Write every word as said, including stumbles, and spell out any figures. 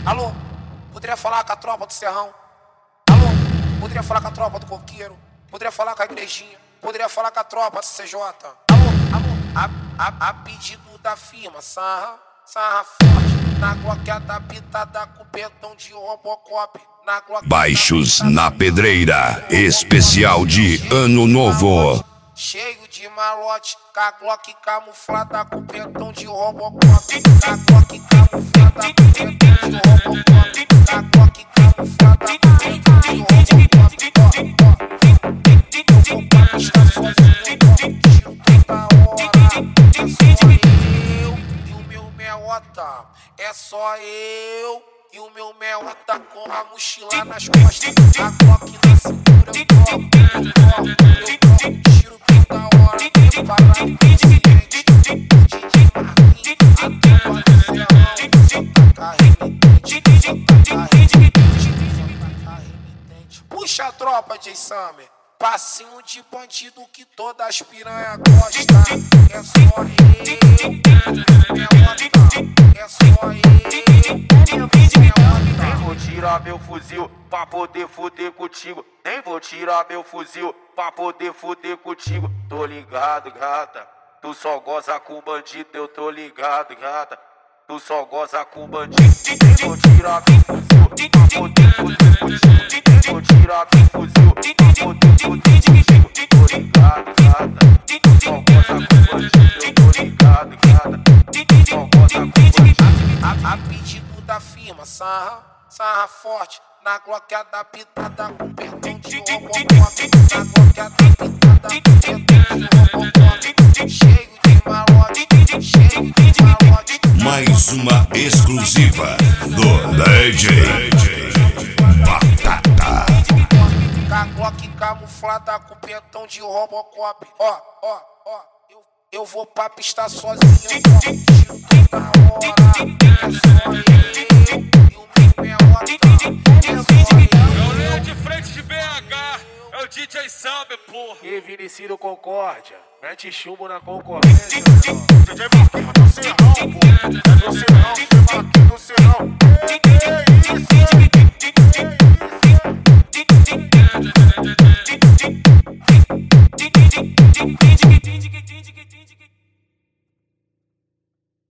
Alô, poderia falar com a tropa do Serrão? Alô, poderia falar com a tropa do Coqueiro? Poderia falar com a igrejinha? Poderia falar com a tropa do C J? Alô, alô, a, a, a pedido da firma, sarra, sarra forte. Na gloqueada pitada com petão de Robocop. Na Baixos na Pedreira, especial de Ano Novo. Cheio de malote, com a Glock camuflada com petão de Robocop. Com a Glock camuflada com petão de Robocop. Com a Glock camuflada com petão de Robocop. Eu vou pra pista sozinho, tiro toda hora. É só eu e o meu meota. É só eu e o meu meota com a mochila nas costas. A Glock na cintura, eu toco, eu toco, eu toco. Tiro toda hora, preparado consciente. D J Marquinhos, a tropa do Serrão. Só taca remitente, só taca remitente, só taca remitente. Puxa a tropa, J Summer. Passinho de bandido que todas as piranha gostam. É só eu, é só eu. Nem vou tirar meu fuzil pra poder fuder contigo. Nem vou tirar meu fuzil pra poder fuder contigo. Tô ligado, gata. Tu só goza com bandido, eu tô ligado, gata. Tu só goza com bandido. Nem vou tirar meu fuzil pra poder fuder contigo. Nem vou tirar meu fuzil pra poder fuder contigo. Tô ligado, gata. Tu só goza com bandido, eu tô ligado, gata. Tu só goza com bandido. A, a pedido da firma, sarra, sarra forte. Na gloqueada pitada com petão de Robocop. Na gloqueada pitada com petão de Robocop. Cheio de malote, cheio de malote. Mais uma exclusiva do D J Batata. Com a Glock camuflada com petão de Robocop. Ó, ó, ó, eu, eu vou pra pista sozinho. Tiro toda hora. É só eu e o meu meota. É só eu. É o Leia de frente de B H, é o D J Summer, porra. E Vinicius Concórdia, mete chumbo na concorrência. D J Marquinhos do Serrão, pô. É do Serrão, D J Marquinhos do Serrão. Que isso?